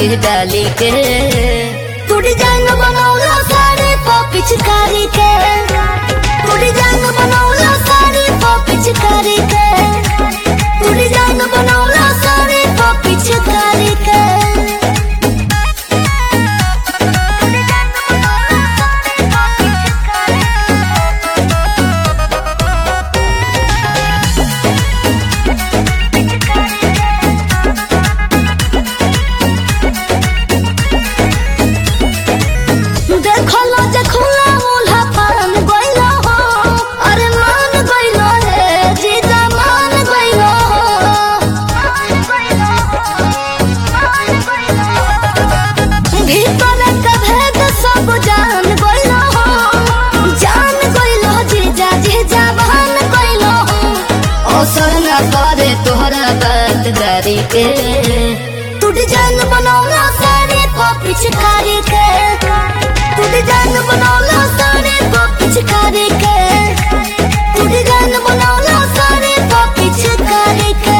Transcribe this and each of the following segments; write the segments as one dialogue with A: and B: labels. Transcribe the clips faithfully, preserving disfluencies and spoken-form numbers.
A: के डाली के
B: तू डिजाइन बनौला साड़ी पो पिचकारी के तू डिजाइन बनौला साड़ी पो पिचकारी के तू डिजाइन बनौला साड़ी पो पिचकारी के देखलो जे खुला मुल्हा पान गइलो हो अरे मान गइलो हे जीजा मान गइलो भीतर का भेद सब जान गइलो हो जान गइलो जीजा जीजा मान गइलो
A: असर न करे तोहरा बात दारी के
B: तू डिजाइन बनौला साड़ी पो पिचकारी के तू डिजाइन बनौला साड़ी पो पिचकारी के तू डिजाइन बनौला साड़ी पो पिचकारी के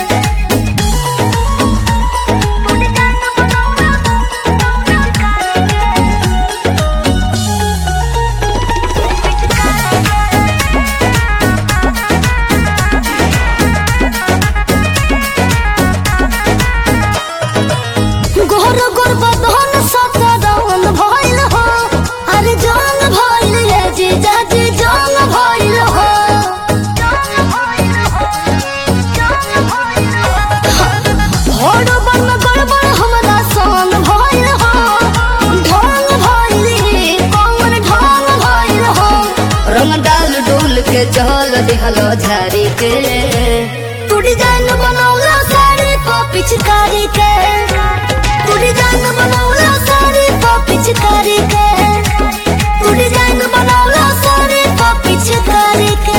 B: गोर गोर बदन सतरवन भइल हो अरे जान भइल हे जीजा जी जान भइल हो होड़ बन गड़बड़ हमरा सन भइल हो ढंग भइल कौन ढंग भइल हो
A: रंग डाल डोल के चल दिहलो झारी के
B: तू डिजाइन बनौला साड़ी पो पिचकारी के तू डिजाइन बनौला साड़ी पो पिचकारी के तू डिजाइन बनौला साड़ी पो पिचकारी के